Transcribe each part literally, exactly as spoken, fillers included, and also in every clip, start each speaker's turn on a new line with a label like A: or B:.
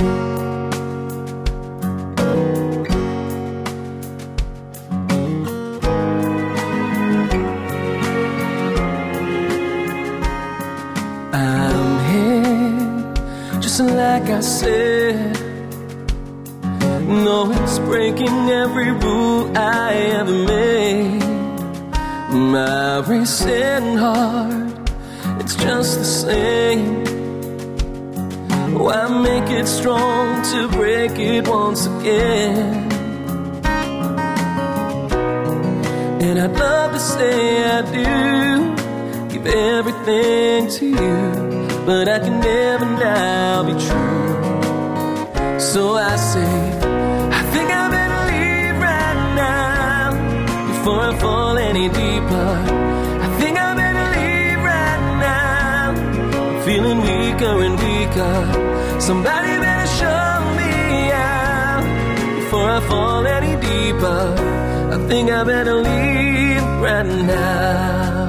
A: I'm here, just like I said. No, it's breaking every rule I ever made. My racing heart, it's just the same. Why make it strong to break it once again? And I'd love to say I do, give everything to you, but I can never now be true. So I say, I think I better leave right now before I fall any deeper. I think I better leave right now. I'm feeling weaker and weaker. Somebody better show me out before I fall any deeper. I think I better leave right now.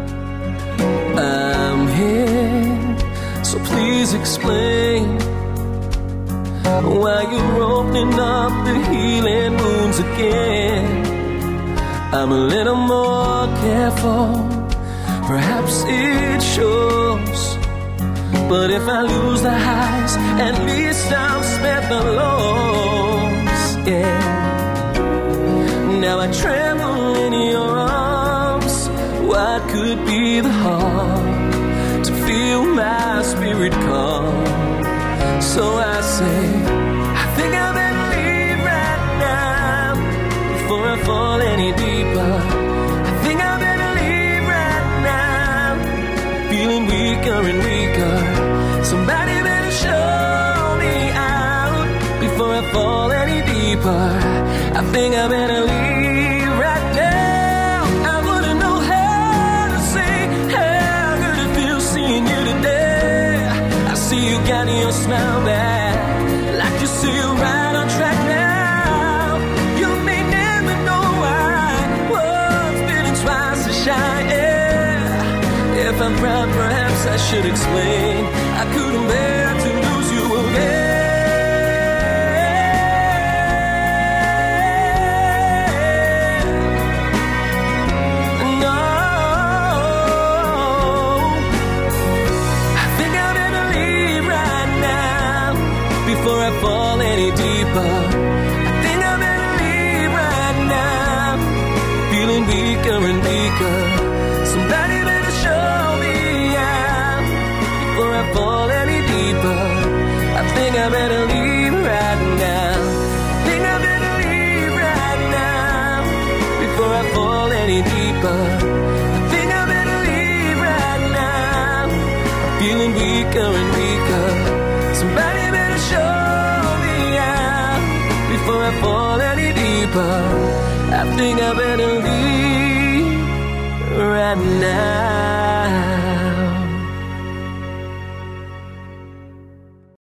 A: I'm here, so please explain why you're opening up the healing wounds again. I'm a little more careful, perhaps it shows. But if I lose the highs, at least I'll spare the lows, yeah. Now I tremble in your arms. What could be the harm to feel my spirit calm? So I say, I think I better leave right now before I fall any deeper. I think I better leave right now, feeling weaker and weaker. Somebody better show me out before I fall any deeper. I think I better leave right now. I wouldn't know how to say how good it feels seeing you today. I see you got your smile back, like you're still right on track now. You may never know why one's feeling twice as shy, yeah. If I'm proud, perhaps I should explain I couldn't bear to lose you again. Before I fall any deeper, I think I better leave right now, feeling weaker and weaker. Somebody better show me out before I fall any deeper. I think I better leave right now. I think I better leave right now before I fall any deeper. I think I better leave right now. I'm feeling weaker and weaker. Somebody better show me out before I fall any deeper. I think I better leave right now.